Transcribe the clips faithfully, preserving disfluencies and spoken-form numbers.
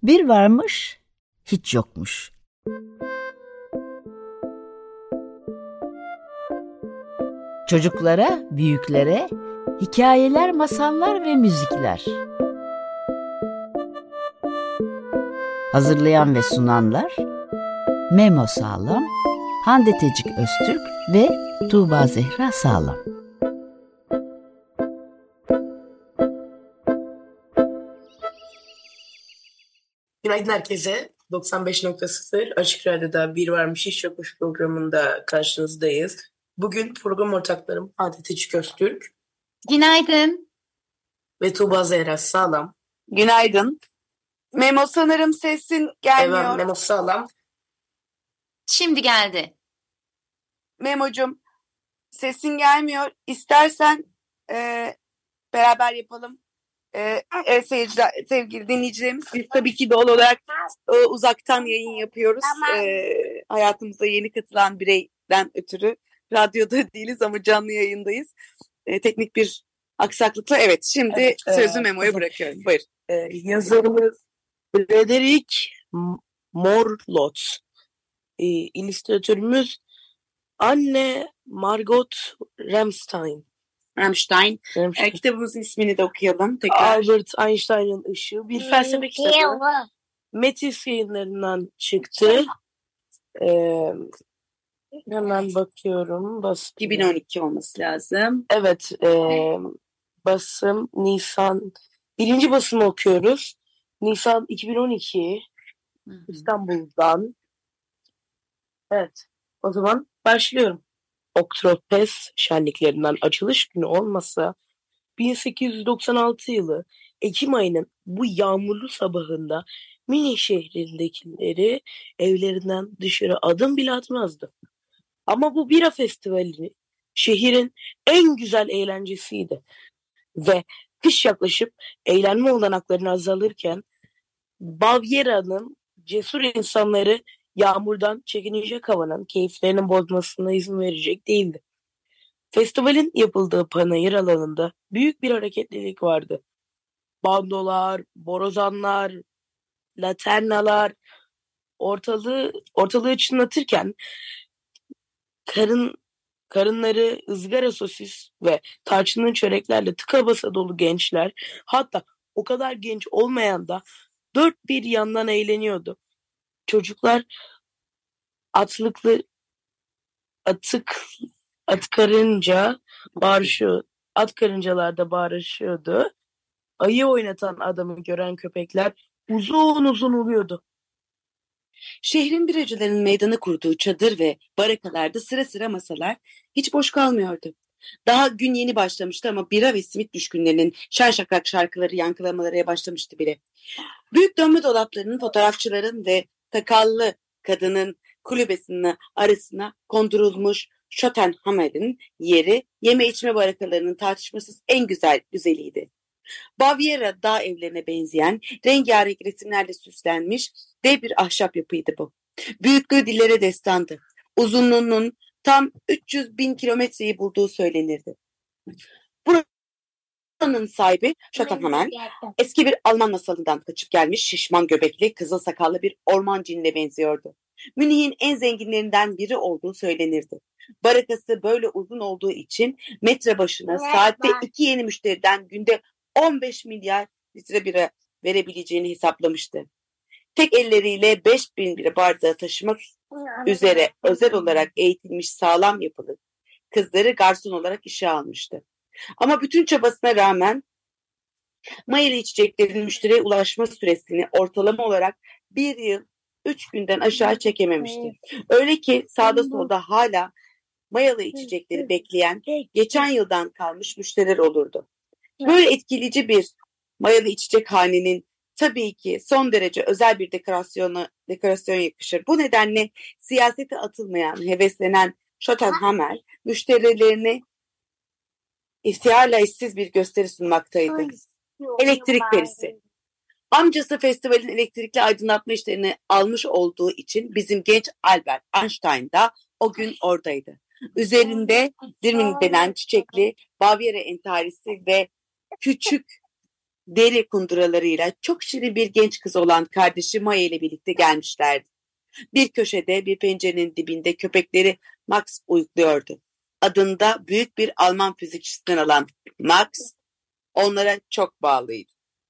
Bir varmış, hiç yokmuş. Çocuklara, büyüklere hikayeler, masallar ve müzikler. Hazırlayan ve sunanlar Memo Sağlam, Hande Tecik Öztürk ve Tuğba Zehra Sağlam. Günaydın herkese. doksan beş nokta sıfır Açık Radyo'da Bir Varmış Hiç Yokmuş programında karşınızdayız. Bugün program ortaklarım Hande Tecik Öztürk. Günaydın. Ve Tuğba Zehra Sağlam. Günaydın. Memo sanırım sesin gelmiyor. Evet, Memo Sağlam. Şimdi geldi. Memo'cum sesin gelmiyor. İstersen e, beraber yapalım. E, e, seyirciler, sevgili dinleyicilerimiz, biz tabii ki doğal olarak e, uzaktan yayın yapıyoruz. E, hayatımıza yeni katılan bireyden ötürü radyoda değiliz ama canlı yayındayız. E, teknik bir aksaklıkla. Evet, şimdi Evet, sözü e, Memo'ya bırakıyorum. Buyur. E, yazarımız Frederick Morlot. E, illüstratörümüz Anne Margot Ramstein. Ramstein. Ramstein. E, kitabımızın ismini de okuyalım tekrar. Albert Einstein'ın Işığı. Bir felsefe kitabı. Metis yayınlarından çıktı. Ee, hemen bakıyorum. Basım. iki bin on iki olması lazım. Evet. E, basım Nisan. Birinci basımı okuyoruz. Nisan iki bin on iki. Hı-hı. İstanbul'dan. Evet. O zaman başlıyorum. Oktoberfest şenliklerinden açılış günü olmasa bin sekiz yüz doksan altı yılı Ekim ayının bu yağmurlu sabahında Münih şehrindekileri evlerinden dışarı adım bile atmazdı. Ama bu bira festivali şehrin en güzel eğlencesiydi. Ve kış yaklaşıp eğlenme olanaklarını azalırken Bavyera'nın cesur insanları yağmurdan çekinecek havanın keyiflerinin bozmasına izin verecek değildi. Festivalin yapıldığı panayır alanında büyük bir hareketlilik vardı. Bandolar, borazanlar, laternalar ortalığı ortalığı çınlatırken karın karınları ızgara sosis ve tarçınlı çöreklerle tıka basa dolu gençler, hatta o kadar genç olmayan da dört bir yandan eğleniyordu. Çocuklar atlıklı atık at karınca bağırışıyor. At karıncalar da bağırışıyordu. Ayı oynatan adamı gören köpekler uzun uzun uluyordu. Şehrin biracıların meydana kurduğu çadır ve barakalarda sıra sıra masalar hiç boş kalmıyordu. Daha gün yeni başlamıştı ama bira ve simit düşkünlerinin şen şakrak şarkıları yankılamalara başlamıştı bile. Büyük dönme dolaplarının, fotoğrafçıların ve sakallı kadının kulübesinin arasına kondurulmuş Schottenhammer'in yeri yeme içme barakalarının tartışmasız en güzel güzeliydi. Bavyera dağ evlerine benzeyen rengarenk resimlerle süslenmiş dev bir ahşap yapıydı bu. Büyüklüğü dillere destandı. Uzunluğunun tam üç yüz bin kilometreyi bulduğu söylenirdi. Buranın sahibi Schottenhammer eski bir Alman masalından kaçıp gelmiş şişman göbekli kızıl sakallı bir orman cinine benziyordu. Münih'in en zenginlerinden biri olduğu söylenirdi. Barakası böyle uzun olduğu için metre başına saatte iki yeni müşteriden günde on beş milyar litre bira verebileceğini hesaplamıştı. Tek elleriyle beş bin bira bardağı taşımak üzere özel olarak eğitilmiş sağlam yapılı kızları garson olarak işe almıştı. Ama bütün çabasına rağmen mayalı içeceklerin müşteriye ulaşma süresini ortalama olarak bir yıl üç günden aşağı çekememişti. Öyle ki sağda solda hala mayalı içecekleri bekleyen geçen yıldan kalmış müşteriler olurdu. Böyle etkileyici bir mayalı içecek hanenin tabii ki son derece özel bir dekorasyona, dekorasyon yakışır. Bu nedenle siyasete atılmayan, heveslenen Schottenhammer müşterilerine ihtiyarla işsiz bir gösteri sunmaktaydı. Elektrik perisi. Amcası festivalin elektrikli aydınlatma işlerini almış olduğu için bizim genç Albert Einstein da o gün oradaydı. Üzerinde Dirmin denen çiçekli Bavyera entarisi ve küçük deri kunduralarıyla çok şirin bir genç kız olan kardeşi Maya ile birlikte gelmişlerdi. Bir köşede bir pencerenin dibinde köpekleri Max uyukluyordu. Adında büyük bir Alman fizikçisinden alan Max onlara çok bağlıydı.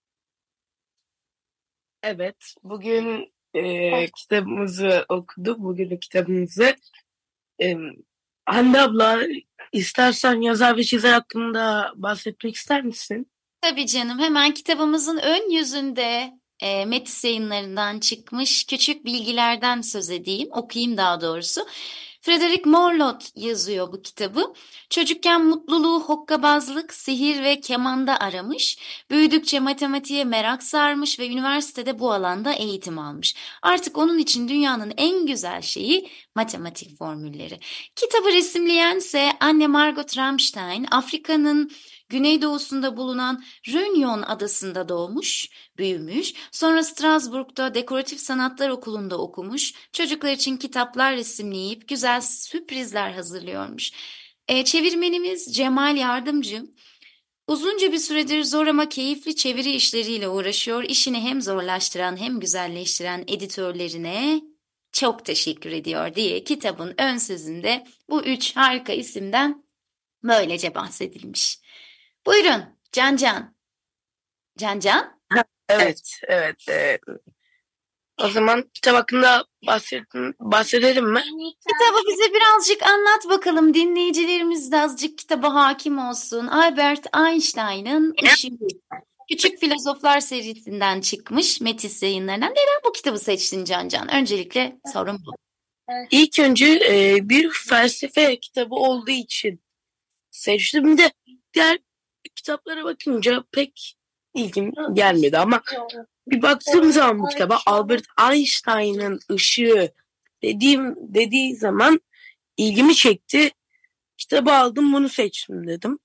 Evet, bugün e, kitabımızı okuduk. Bugün kitabımızı. E, Hande abla, istersen yazar ve çizer hakkında bahsetmek ister misin? Tabii canım. Hemen kitabımızın ön yüzünde e, Metis Yayınları'ndan çıkmış küçük bilgilerden söz edeyim, okuyayım daha doğrusu. Frederick Morlot yazıyor bu kitabı. Çocukken mutluluğu hokkabazlık, sihir ve kemanda aramış. Büyüdükçe matematiğe merak sarmış ve üniversitede bu alanda eğitim almış. Artık onun için dünyanın en güzel şeyi matematik formülleri. Kitabı resimleyense anne Margot Ramstein, Afrika'nın güneydoğusunda bulunan Réunion adasında doğmuş, büyümüş, sonra Strasbourg'da Dekoratif Sanatlar Okulu'nda okumuş, çocuklar için kitaplar resimleyip güzel sürprizler hazırlıyormuş. E, çevirmenimiz Cemal Yardımcı, uzunca bir süredir zor ama keyifli çeviri işleriyle uğraşıyor, işini hem zorlaştıran hem güzelleştiren editörlerine çok teşekkür ediyor diye kitabın ön sözünde bu üç harika isimden böylece bahsedilmiş. Buyurun Can Can. Can Can? Evet, evet. e, o zaman kitap hakkında bahsedin, bahsedelim mi? Kitabı bize birazcık anlat bakalım. Dinleyicilerimiz de azıcık kitaba hakim olsun. Albert Einstein'ın Işığı. Küçük Filozoflar serisinden çıkmış Metis Yayınları'ndan. Neden bu kitabı seçtin Can Can? Öncelikle sorun bu. İlk önce e, bir felsefe kitabı olduğu için seçtim. Bir de diğer kitaplara bakınca pek ilgim gelmedi ama bir baktığım zaman bu kitaba Albert Einstein'ın Işığı dediğim dediği zaman ilgimi çekti. Kitabı aldım, bunu seçtim dedim.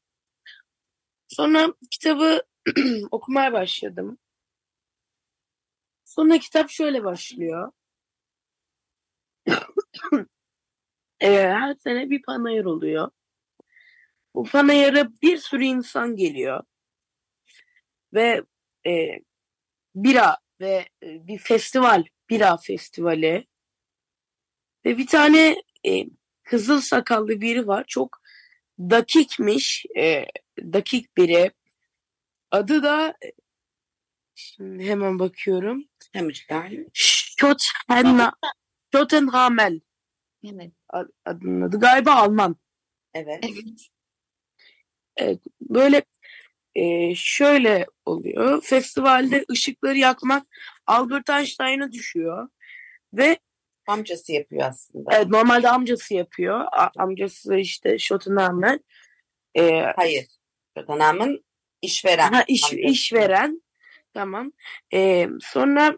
Sonra kitabı okumaya başladım. Sonra kitap şöyle başlıyor. Ee, her sene bir panayır oluyor. Bu panayıra bir sürü insan geliyor. Ve e, bira ve e, bir festival, bira festivali. Ve bir tane e, kızıl sakallı biri var. Çok dakikmiş. E, dakik biri. Adı da şimdi hemen bakıyorum. Hemen. Schottenha- Schottenhamel Evet. ad- adının adı. Galiba Alman. Evet. Evet, böyle e, şöyle oluyor. Festivalde ışıkları yakmak Albert Einstein'a düşüyor. Ve Amcası yapıyor aslında. evet, normalde amcası yapıyor. A- amcası işte Schottenhamel. E, Hayır. Tottenham'ın işveren. ha, iş, amcası. işveren. Tamam. E, sonra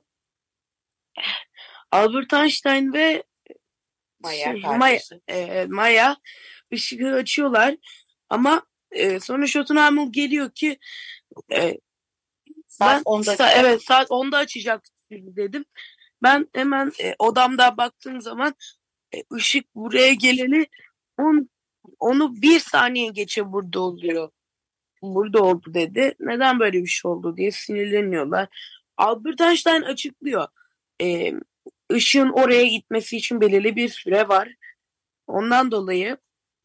Albert Einstein ve Maya şey, Maya, kardeşi. e, Maya ışığı açıyorlar. Ama e, sonra Schottenhamel geliyor ki e, Saat ben onda sa- evet saat onda açacak dedim. Ben hemen e, odamda baktığım zaman e, ışık buraya geleli on, onu bir saniye geçe burada oluyor. Burada oldu dedi. Neden böyle bir şey oldu diye sinirleniyorlar. Albert Einstein açıklıyor. E, ışığın oraya gitmesi için belirli bir süre var. Ondan dolayı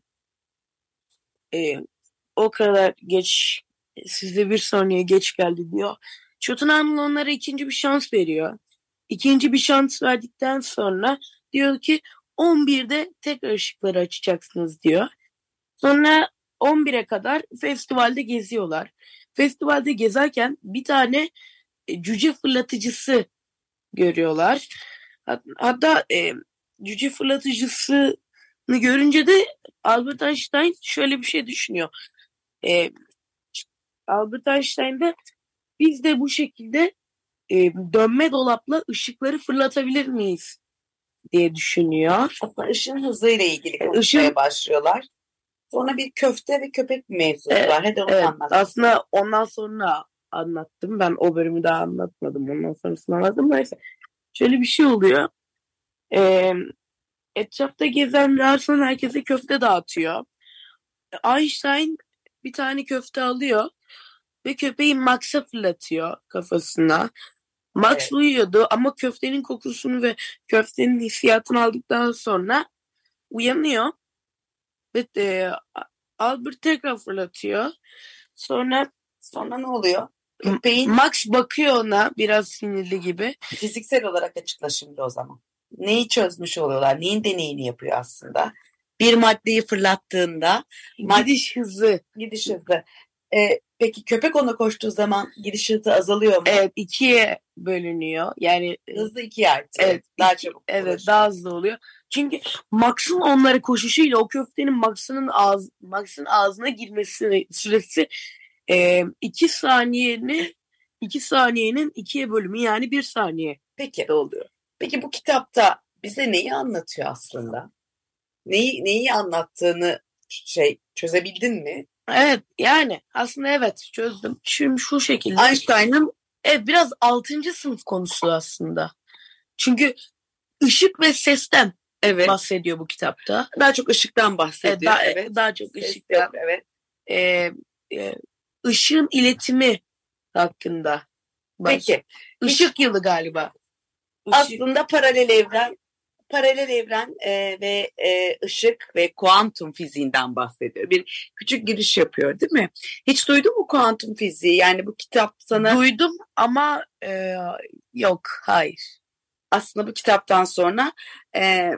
e, o kadar geç, size bir saniye geç geldi diyor. Schottenhamel onlara ikinci bir şans veriyor. İkinci bir şans verdikten sonra diyor ki on birde tekrar ışıkları açacaksınız diyor. Sonra on bire kadar festivalde geziyorlar. Festivalde gezerken bir tane e, cüce fırlatıcısı görüyorlar. Hat- Hatta e, cüce fırlatıcısını görünce de Albert Einstein şöyle bir şey düşünüyor. E, Albert Einstein de biz de bu şekilde e, dönme dolapla ışıkları fırlatabilir miyiz diye düşünüyor. Aslında ışın hızıyla ilgili E, konuşmaya ışın- başlıyorlar. Sonra bir köfte ve köpek mevzusu Evet, var. Hadi onu Evet, anlat. aslında ondan sonra anlattım. Ben o bölümü daha anlatmadım. Ondan sonrasını anlattım. Neyse. Şöyle bir şey oluyor. Ee, etrafta gezen garson herkese köfte dağıtıyor. Einstein bir tane köfte alıyor ve köpeği Max'a fırlatıyor kafasına. Max Evet. uyuyordu ama köftenin kokusunu ve köftenin hissiyatını aldıktan sonra uyanıyor ve e, Albert tekrar fırlatıyor. Sonra Sonra ne oluyor? Köpeğin Max bakıyor ona biraz sinirli gibi. fiziksel olarak açıkla şimdi o zaman. Neyi çözmüş oluyorlar? Neyin deneyini yapıyor aslında? Bir maddeyi fırlattığında Mad- Gidiş hızı. gidiş hızı. Ee, peki köpek ona koştuğu zaman gidiş hızı azalıyor mu? Evet, ikiye bölünüyor. Yani e, Hızlı ikiye artıyor. evet, Daha iki- çabuk evet ulaşıyor. daha hızlı oluyor. Çünkü Max'ın onlara koşuşuyla o köftenin Max'ın ağız Max'ın ağzına girmesi süresi e, iki saniyenin iki saniyenin ikiye bölümü yani bir saniye Peki. oluyor. Peki bu kitapta bize neyi anlatıyor aslında? Neyi neyi anlattığını şey çözebildin mi? Evet yani aslında evet çözdüm. Şimdi şu şekilde Einstein'ın evet biraz altıncı sınıf konusu aslında. Çünkü ışık ve sesten evet bahsediyor bu kitapta. daha çok ışıktan bahsediyor. Evet, daha, evet. daha çok Ses ışıktan. yok, evet. Ee, e, ışığın iletimi hakkında. Peki. Işık yılı galiba. Işık- Aslında paralel evren, paralel evren e, ve e, ışık ve kuantum fiziğinden bahsediyor. Bir küçük giriş yapıyor, değil mi? Hiç duydun mu kuantum fiziği? Yani bu kitap sana duydum ama e, yok, hayır. aslında bu kitaptan sonra e,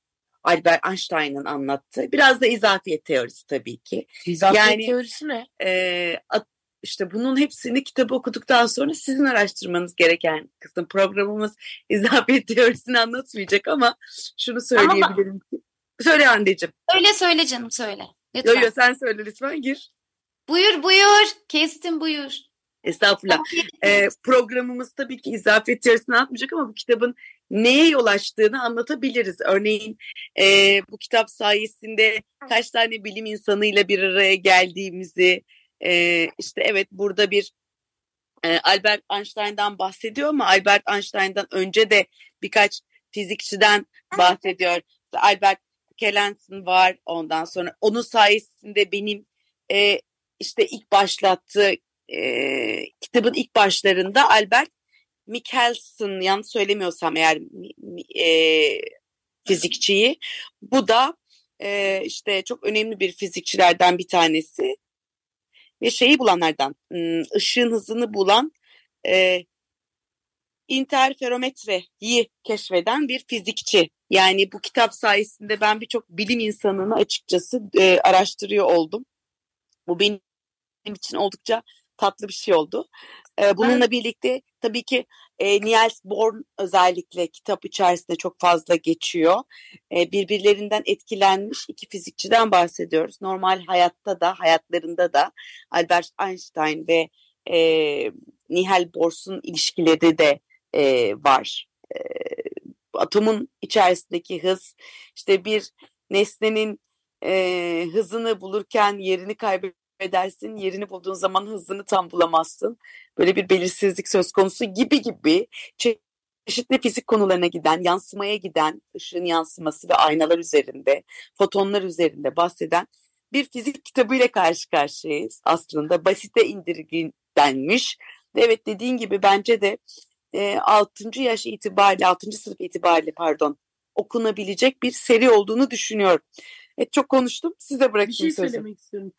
Albert Einstein'ın anlattığı biraz da izafiyet teorisi tabii ki. İzafiyet Yani- teorisi ne? E, at- işte bunun hepsini kitabı okuduktan sonra sizin araştırmanız gereken kısım. Programımız izafiyet teorisini anlatmayacak ama şunu söyleyebilirim ki. Söyle anneciğim. Öyle söyle canım söyle. Yo Lütfen. yo sen söyle lütfen gir. Buyur buyur. Kestim buyur. Estağfurullah. Ee, programımız tabii ki izafiyet teorisini anlatmayacak ama bu kitabın neye yol açtığını anlatabiliriz. Örneğin e, bu kitap sayesinde kaç tane bilim insanıyla bir araya geldiğimizi, e, işte evet burada bir e, Albert Einstein'dan bahsediyor ama Albert Einstein'dan önce de birkaç fizikçiden bahsediyor. İşte Albert Kelenson var, ondan sonra onun sayesinde benim e, işte ilk başlattığı e, kitabın ilk başlarında Albert Michelson, yanlış söylemiyorsam eğer e, fizikçiyi, bu da e, işte çok önemli bir fizikçilerden bir tanesi ve şeyi bulanlardan, ışığın hızını bulan e, interferometreyi keşfeden bir fizikçi. Yani bu kitap sayesinde ben birçok bilim insanını açıkçası e, araştırıyor oldum. Bu benim için oldukça tatlı bir şey oldu. E, bununla Ben- birlikte tabii ki e, Niels Bohr özellikle kitap içerisinde çok fazla geçiyor. E, birbirlerinden etkilenmiş iki fizikçiden bahsediyoruz. Normal hayatta da, hayatlarında da Albert Einstein ve e, Niels Bohr'un ilişkileri de e, var. E, atomun içerisindeki hız, işte bir nesnenin e, hızını bulurken yerini kaybedersin, yerini bulduğun zaman hızını tam bulamazsın. Böyle bir belirsizlik söz konusu gibi gibi çeşitli fizik konularına giden, yansımaya giden, ışığın yansıması ve aynalar üzerinde, fotonlar üzerinde bahseden bir fizik kitabıyla karşı karşıyayız. Aslında basite indirgenmiş. Evet, dediğin gibi bence de e, altıncı yaş itibariyle, altıncı sınıf itibariyle pardon, okunabilecek bir seri olduğunu düşünüyorum. Evet, çok konuştum. Size Bir bırakayım şey sözü. söylemek istiyorum.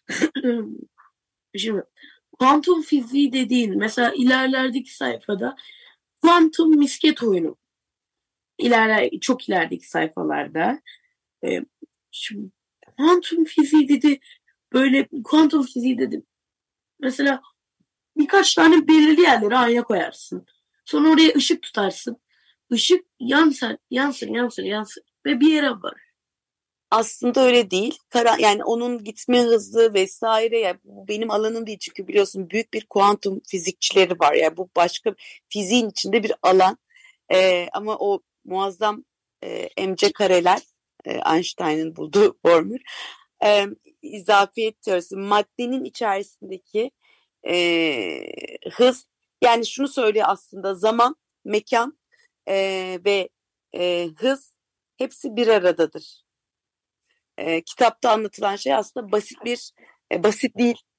Şimdi kuantum fiziği dediğin mesela ilerlerdeki sayfada kuantum misket oyunu. İlerler, çok ilerideki sayfalarda. E, şimdi kuantum fiziği dedi böyle kuantum fiziği dedi. Mesela birkaç tane belirli yerlere ayna koyarsın. Sonra oraya ışık tutarsın. Işık yansır, yansır, yansır, yansır ve bir yere var. Aslında öyle değil. Kara, yani onun gitme hızı vesaire, ya bu benim alanım değil çünkü biliyorsun büyük bir kuantum fizikçileri var. Yani bu başka fiziğin içinde bir alan. Ee, ama o muazzam e, mc kareler, e, Einstein'ın bulduğu formül. E, izafiyet teorisi, maddenin içerisindeki e, hız, yani şunu söylüyor aslında, zaman, mekan e, ve e, hız hepsi bir aradadır. E, kitapta anlatılan şey aslında basit bir, e, basit değil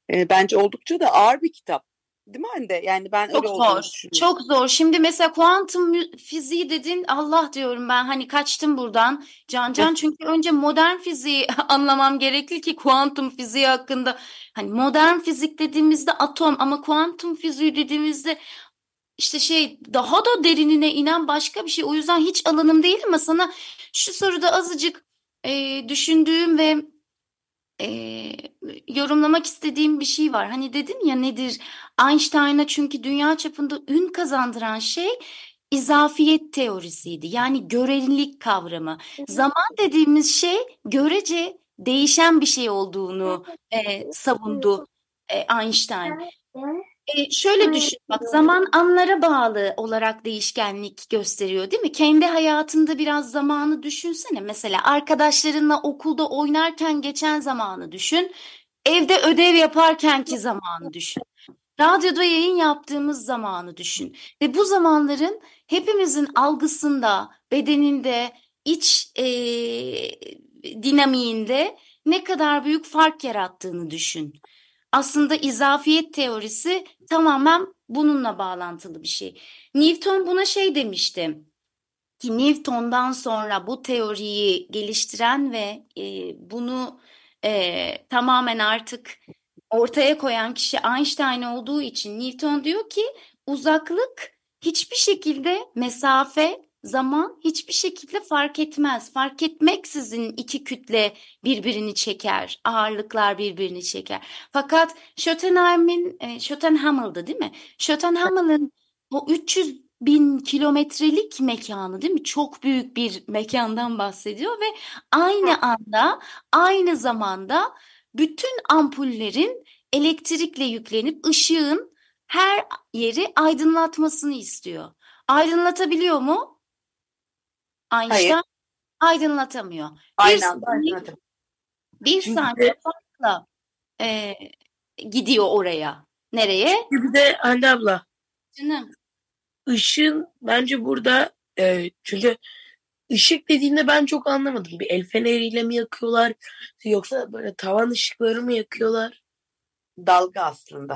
E, bence oldukça da ağır bir kitap. Değil mi Hande? Yani ben öyle Çok olduğunu zor. düşünüyorum. Çok zor. Şimdi mesela kuantum mü- fiziği dedin, Allah diyorum ben, hani kaçtım buradan. Can Can, çünkü önce modern fiziği anlamam gerekli ki kuantum fiziği hakkında, hani modern fizik dediğimizde atom, ama kuantum fiziği dediğimizde işte şey, daha da derinine inen başka bir şey. O yüzden hiç alanım değil, ama sana şu soruda azıcık e, düşündüğüm ve e, yorumlamak istediğim bir şey var. Hani dedin ya, nedir? Einstein'a çünkü dünya çapında ün kazandıran şey izafiyet teorisiydi. Yani görelilik kavramı. Zaman dediğimiz şey görece değişen bir şey olduğunu e, savundu e, Einstein. E, şöyle düşün bak, zaman anlara bağlı olarak değişkenlik gösteriyor, değil mi? Kendi hayatında biraz zamanı düşünsene. Mesela arkadaşlarınla okulda oynarken geçen zamanı düşün. Evde ödev yaparkenki zamanı düşün. Radyoda yayın yaptığımız zamanı düşün. Ve bu zamanların hepimizin algısında, bedeninde, iç e, dinamiğinde ne kadar büyük fark yarattığını düşün. Aslında izafiyet teorisi tamamen bununla bağlantılı bir şey. Newton buna şey demişti ki, Newton'dan sonra bu teoriyi geliştiren ve e, bunu e, tamamen artık ortaya koyan kişi Einstein olduğu için Newton diyor ki, uzaklık hiçbir şekilde, mesafe, zaman hiçbir şekilde fark etmez. Fark etmeksizin iki kütle birbirini çeker, ağırlıklar birbirini çeker. Fakat Schopenhauer'in, e, Schopenhauer'dı değil mi? Schopenhauer'ın o üç yüz bin kilometrelik mekanı, değil mi? Çok büyük bir mekandan bahsediyor ve aynı anda, aynı zamanda bütün ampullerin elektrikle yüklenip ışığın her yeri aydınlatmasını istiyor. Aydınlatabiliyor mu? Hayır. Einstein aydınlatamıyor. Bir Aynı anda saniye, aydınlatım. bir Çünkü saniye de, farkla e, gidiyor oraya. Nereye? çünkü bir de Hande abla, Canım. ışığın bence burada e, çünkü ışık dediğinde ben çok anlamadım. Bir el feneriyle mi yakıyorlar yoksa böyle tavan ışıkları mı yakıyorlar? Dalga aslında.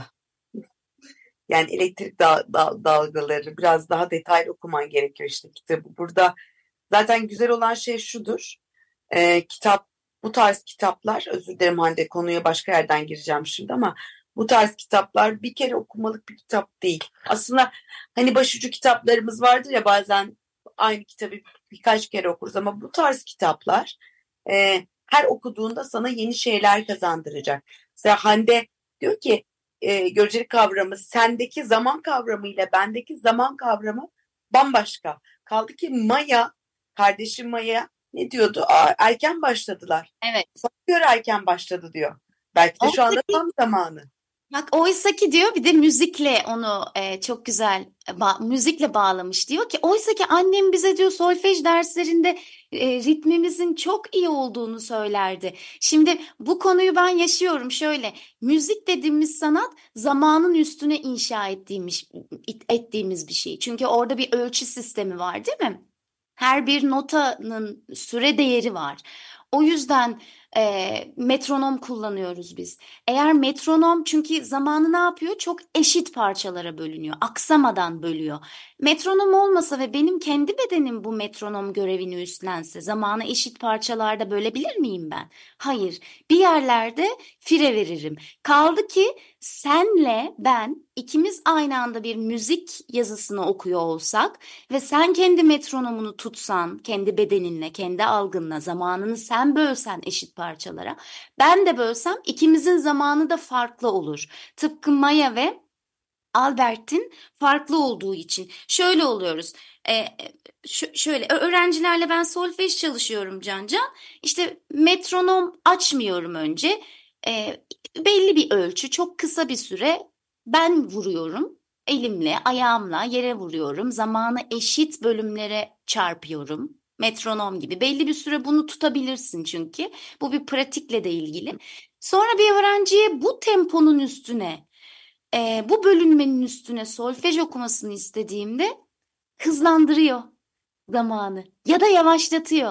Yani elektrik da- da- dalgaları, biraz daha detaylı okuman gerekiyor işte kitabı. Burada zaten güzel olan şey şudur. Ee, kitap, bu tarz kitaplar, özür dilerim Hande, konuya başka yerden gireceğim şimdi ama bu tarz kitaplar bir kere okumalık bir kitap değil. Aslında hani başucu kitaplarımız vardır ya, bazen aynı kitabı birkaç kere okuruz ama bu tarz kitaplar e, her okuduğunda sana yeni şeyler kazandıracak. Mesela Hande diyor ki e, görecelik kavramı, sendeki zaman kavramı ile bendeki zaman kavramı bambaşka. Kaldı ki Maya, kardeşim Maya ne diyordu? Aa, erken başladılar. Evet. Sana göre erken başladı diyor. Belki de şu anda Oradaki- tam zamanı. Bak, oysa ki diyor, bir de müzikle onu e, çok güzel e, ba- müzikle bağlamış, diyor ki oysa ki annem bize diyor solfej derslerinde e, ritmimizin çok iyi olduğunu söylerdi. Şimdi bu konuyu ben yaşıyorum şöyle. Müzik dediğimiz sanat zamanın üstüne inşa ettiğimiz ettiğimiz bir şey. Çünkü orada bir ölçü sistemi var, değil mi? Her bir notanın süre değeri var. O yüzden e, metronom kullanıyoruz biz. Eğer metronom, çünkü zamanı ne yapıyor? Çok eşit parçalara bölünüyor. Aksamadan bölüyor. Metronom olmasa ve benim kendi bedenim bu metronom görevini üstlense, zamanı eşit parçalarda bölebilir miyim ben? Hayır. Bir yerlerde fire veririm. Kaldı ki senle ben ikimiz aynı anda bir müzik yazısını okuyor olsak ve sen kendi metronomunu tutsan, kendi bedeninle, kendi algınla zamanını sen bölsen eşit parçalara, ben de bölsem, ikimizin zamanı da farklı olur. Tıpkı Maya ve Albert'in farklı olduğu için. Şöyle oluyoruz. E, ş- şöyle öğrencilerle ben solfej çalışıyorum Can Can. İşte metronom açmıyorum önce. E, belli bir ölçü, çok kısa bir süre ben vuruyorum. Elimle, ayağımla yere vuruyorum. Zamanı eşit bölümlere çarpıyorum. Metronom gibi. Belli bir süre bunu tutabilirsin çünkü. Bu bir pratikle de ilgili. Sonra bir öğrenciye bu temponun üstüne, e, bu bölünmenin üstüne solfej okumasını istediğimde hızlandırıyor zamanı ya da yavaşlatıyor.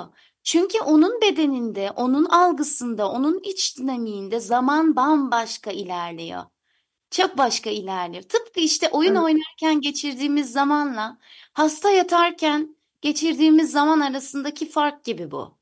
Çünkü onun bedeninde, onun algısında, onun iç dinamiğinde zaman bambaşka ilerliyor. Çok başka ilerliyor. Tıpkı işte oyun Evet. oynarken geçirdiğimiz zamanla hasta yatarken geçirdiğimiz zaman arasındaki fark gibi bu.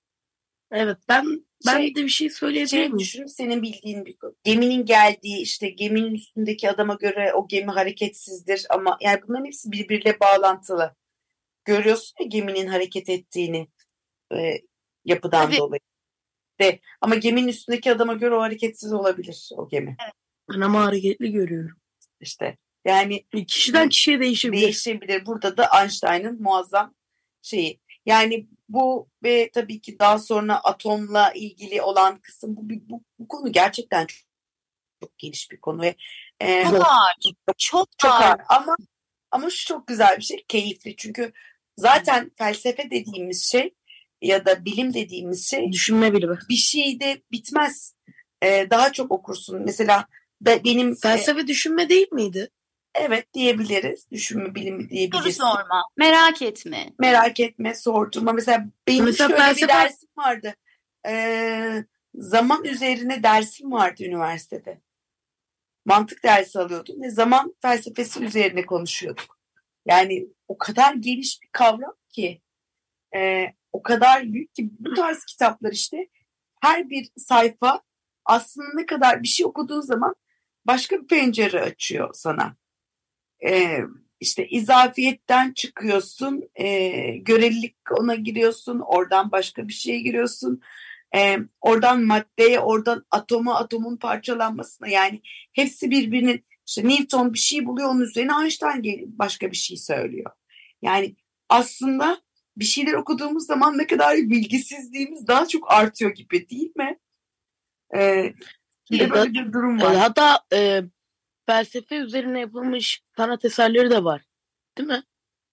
Evet, ben ben Şey, de bir şey söyleyebilir Şey miyim? düşünün, senin bildiğin bir konu. Geminin geldiği, işte geminin üstündeki adama göre o gemi hareketsizdir ama yani bunların hepsi birbiriyle bağlantılı. Görüyorsun ya geminin hareket ettiğini e, yapıdan Tabii. dolayı. De ama geminin üstündeki adama göre o hareketsiz olabilir o gemi. Ben ama hareketli görüyorum. İşte yani Kişiden kişiye değişebilir. değişebilir. Burada da Einstein'ın muazzam şeyi. Yani bu ve tabii ki daha sonra atomla ilgili olan kısım, bu, bu, bu konu gerçekten çok, çok geniş bir konu ve e, Çok ağır. Çok, çok ağır. ağır. Ama ama şu çok güzel bir şey, keyifli. Çünkü zaten felsefe dediğimiz şey ya da bilim dediğimiz şey Düşünme bilimi. bir şeyde bitmez. E, daha çok okursun. Mesela be- benim e, Felsefe düşünme değil miydi? evet diyebiliriz. Düşünme bilimi Soru diyebiliriz. sorma. Merak etme. Merak etme, sordurma. Mesela benim Mesela şöyle felsefe- bir dersim vardı. Ee, zaman üzerine dersim vardı üniversitede. Mantık dersi alıyordum ve zaman felsefesi üzerine konuşuyorduk. Yani o kadar geniş bir kavram ki, e, o kadar büyük ki bu tarz kitaplar, işte her bir sayfa aslında ne kadar bir şey okuduğun zaman başka bir pencere açıyor sana. Ee, işte izafiyetten çıkıyorsun, e, görelilik ona giriyorsun, oradan başka bir şeye giriyorsun, e, oradan maddeye, oradan atoma, atomun parçalanmasına, yani hepsi birbirinin, işte Newton bir şey buluyor, onun üzerine Einstein gelip başka bir şey söylüyor. Yani aslında bir şeyler okuduğumuz zaman ne kadar bilgisizliğimiz daha çok artıyor gibi, değil mi? Ee, bir de böyle bir durum E, var. hatta e, felsefe üzerine yapılmış sanat eserleri de var. Değil mi?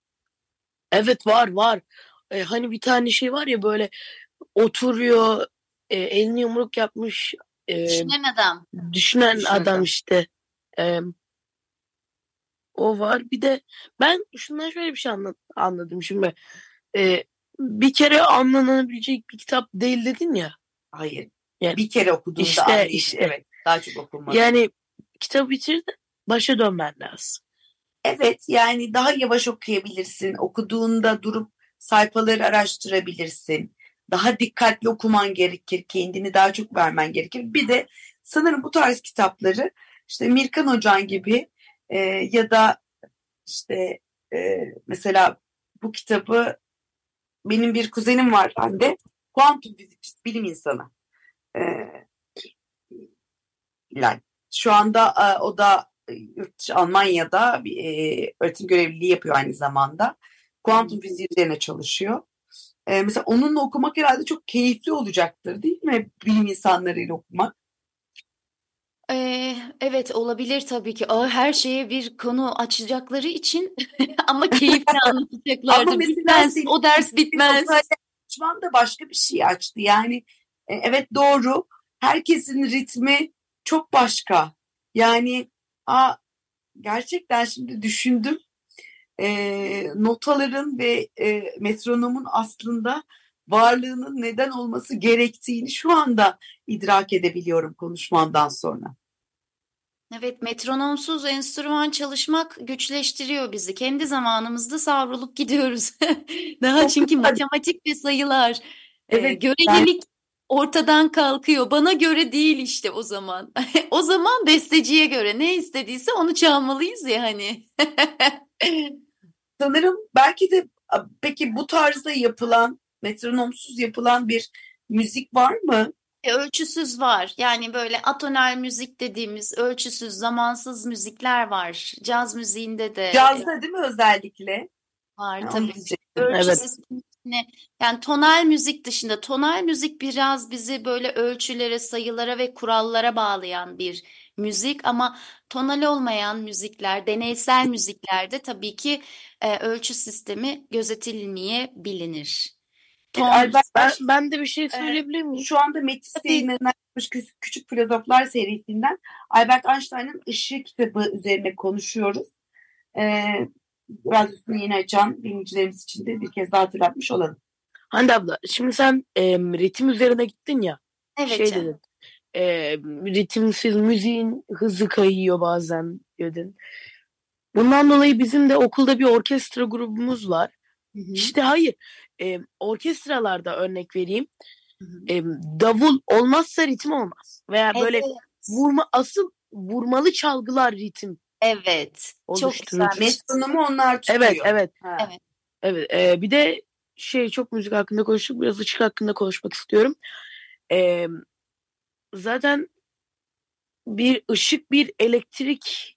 Evet, var var. E, hani bir tane şey var ya, böyle oturuyor, e, elini yumruk yapmış, e, Düşünen adam. düşünen Düşünen adam adam. işte. E, o var. Bir de ben şundan şöyle bir şey anla- anladım şimdi. E, bir kere anlanabilecek bir kitap değil dedin ya. Hayır. Yani Bir kere okuduğunda işte, anlayabilir. işte. Evet. Daha çok okunmalı. Yani kitabı bitir de başa dönmen lazım. Evet, yani daha yavaş okuyabilirsin. Okuduğunda durup sayfaları araştırabilirsin. Daha dikkatli okuman gerekir. Kendini daha çok vermen gerekir. Bir de sanırım bu tarz kitapları işte Mirkan Hocan gibi e, ya da işte e, mesela bu kitabı, benim bir kuzenim var Hande. Kuantum fizikçisi, bilim insanı. E, yani şu anda e, o da e, yurt dışı Almanya'da bir e, öğretim görevliliği yapıyor aynı zamanda. Kuantum fiziği üzerine çalışıyor. E, mesela onunla okumak herhalde çok keyifli olacaktır, değil mi? Bilim insanlarıyla okumak. Ee, evet olabilir tabii ki. Aa, her şeye bir konu açacakları için ama keyifli Ama anlatacaklardır. mesela Bitmez. senin O ders bitmez. açman da başka bir şey açtı. Yani e, evet, doğru. Herkesin ritmi çok başka. Yani a, gerçekten şimdi düşündüm. E, notaların ve e, metronomun aslında varlığının neden olması gerektiğini şu anda idrak edebiliyorum konuşmandan sonra. Evet, metronomsuz enstrüman çalışmak güçleştiriyor bizi. Kendi zamanımızda savrulup gidiyoruz. Daha Çok çünkü güzel. matematik ve sayılar, e, Evet, görelilik ortadan kalkıyor. Bana göre değil işte o zaman. O zaman besteciye göre ne istediyse onu çalmalıyız ya hani. sanırım belki de, peki bu tarzda yapılan, metronomsuz yapılan bir müzik var mı? E, Ölçüsüz var. Yani böyle atonal müzik dediğimiz ölçüsüz, zamansız müzikler var. Caz müziğinde de e, Cazda değil mi özellikle? var Ha, onu tabii. diyecektim. Ölçü Evet. sistemine, yani tonal müzik dışında, tonal müzik biraz bizi böyle ölçülere, sayılara ve kurallara bağlayan bir müzik, ama tonal olmayan müzikler, deneysel müziklerde tabii ki e, ölçü sistemi gözetilmeyebilir. Evet, Ton, Albert Ben, Einstein, ben de bir şey söyleyebilir miyim? şu anda Metis tabii. yayınlarından çıkmış Küçük, Küçük Filozoflar serisinden Albert Einstein'ın Işığı kitabı üzerine konuşuyoruz. Ee, radyosunu yeni açan dinleyicilerimiz için de bir kez daha hatırlatmış olalım. Hande abla, şimdi sen e, ritim üzerine gittin ya. Evet Şey canım. dedin. E, ritimsiz müziğin hızı kayıyor bazen dedin. Bundan dolayı bizim de okulda bir orkestra grubumuz var. Hı hı. İşte hayır. E, orkestralarda örnek vereyim. Hı hı. E, davul olmazsa ritim olmaz. Veya böyle Evet. vurma asıl vurmalı çalgılar ritim Evet. Çok oluşturur. güzelmiş. Metronomu onlar tutuyor. Evet, evet. Ha. Evet. Evet. E, bir de şey çok müzik hakkında konuştuk. Biraz ışık hakkında konuşmak istiyorum. E, zaten bir ışık bir elektrik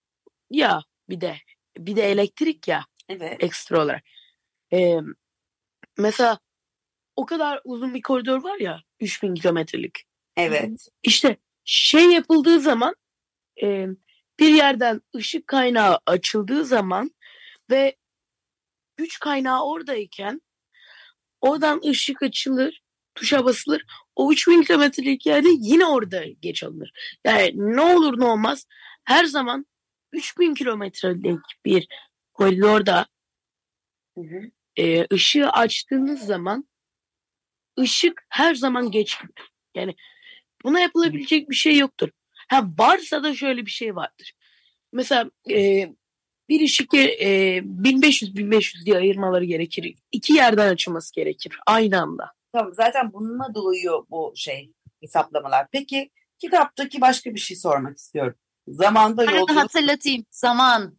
ya bir de bir de elektrik ya Evet. ekstra olarak. E, mesela o kadar uzun bir koridor var ya üç bin kilometrelik. Evet. İşte şey yapıldığı zaman e, bir yerden ışık kaynağı açıldığı zaman ve güç kaynağı oradayken oradan ışık açılır, tuşa basılır. O üç bin kilometrelik yerde yine orada geç alınır. Yani ne olur ne olmaz her zaman üç bin kilometrelik bir koridorda Hı hı. e, ışığı açtığınız zaman ışık her zaman geç gider. Yani buna yapılabilecek bir şey yoktur. Ha varsa da şöyle bir şey vardır. Mesela e, bir ışık e, bin beş yüz bin beş yüz diye ayırmaları gerekir. İki yerden açılması gerekir aynı anda. Tamam, zaten bununla doğuyor bu şey hesaplamalar. Peki kitaptaki başka bir şey sormak istiyorum. Zamanda Arada yolculuk. hatırlatayım. Zaman.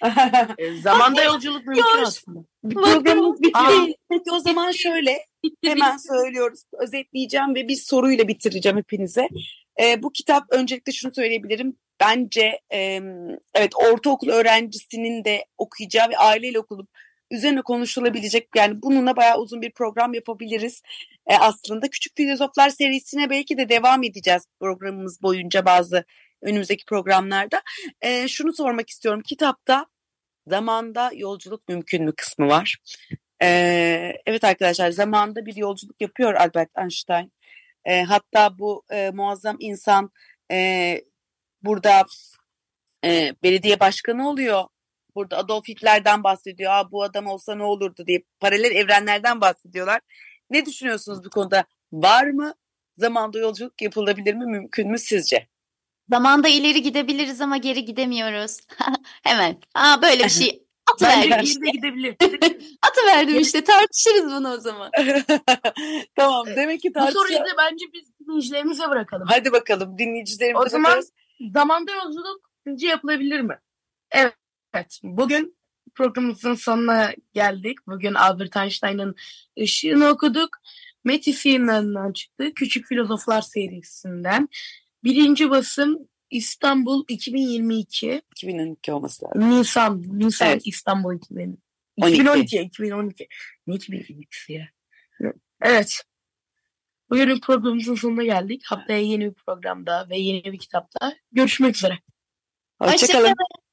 E, zamanda yolculuk mümkün Yoş. aslında. Bir Bakın. programımız bitiyor. Aa. Peki o zaman şöyle Bitti, hemen bitti. söylüyoruz. Özetleyeceğim ve bir soruyla bitireceğim hepinize. Ee, bu kitap öncelikle şunu söyleyebilirim. Bence e, evet ortaokul öğrencisinin de okuyacağı ve aileyle okulup üzerine konuşulabilecek, yani bununla bayağı uzun bir program yapabiliriz. Ee, aslında Küçük Filozoflar serisine belki de devam edeceğiz programımız boyunca bazı önümüzdeki programlarda. Ee, şunu sormak istiyorum. Kitapta zamanda yolculuk mümkün mü kısmı var. Ee, evet arkadaşlar, zamanda bir yolculuk yapıyor Albert Einstein. Ee, hatta bu e, muazzam insan e, burada e, belediye başkanı oluyor. Burada Adolf Hitler'den bahsediyor. Aa, bu adam olsa ne olurdu diye paralel evrenlerden bahsediyorlar. Ne düşünüyorsunuz bu konuda? Var mı? Zamanda yolculuk yapılabilir mi? Mümkün mü sizce? Zamanda ileri gidebiliriz ama geri gidemiyoruz. Hemen. Aa, böyle bir şey Bence atıverdim geri işte. de gidebilir. Atıverdim Geri- işte. Tartışırız bunu o zaman. Tamam, demek ki Bu soruyu tartışa... da bence biz dinleyicilerimize bırakalım. Hadi bakalım, dinleyicilerimize O zaman bakarız. zamanda yolculuk sizce yapılabilir mi? Evet. Bugün programımızın sonuna geldik. Bugün Albert Einstein'ın Işığını okuduk. Metis Yayınları'ndan çıktı. Küçük Filozoflar serisinden. Birinci basım İstanbul iki bin yirmi iki. iki bin on iki olması lazım. Nisan. Nisan Evet. İstanbul iki bin. on iki. iki bin on iki. iki bin on iki. Ne iki bin yirmi ikisi ya? Evet. Bugünün programımızın sonuna geldik. Haftaya yeni bir programda ve yeni bir kitapta görüşmek üzere. Hoşçakalın. Hoşçakalın.